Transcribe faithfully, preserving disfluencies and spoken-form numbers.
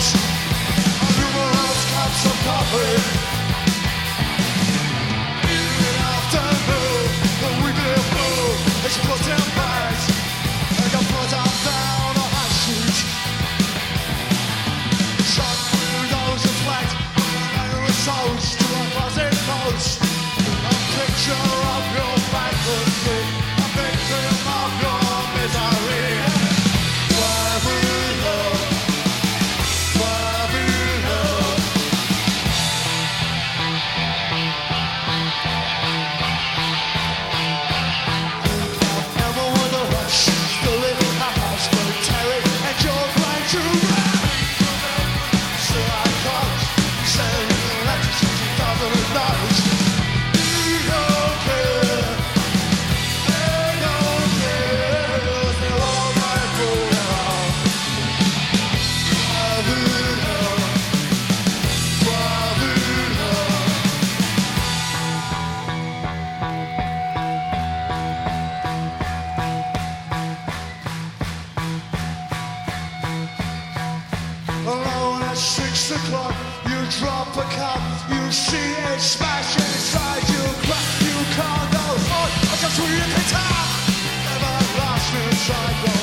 A numerous cups of coffee. In the afternoon, the weekly food is put in bags. Like a put up down a high street. Shut windows reflect and results to a closet post. A picture of your bankruptcy, a victim of your misery. Babylon, Babylon. Never with a rush, still in a house full of terror, and you're blind to run. So I called, sending letters to two thousand dollars. They don't care, they don't care, they're all right for now. Babylon, Babylon. Alone at six o'clock, you drop a cup, you see it smash inside you, crack, you can't go on. I just want you to talk. Never lost inside your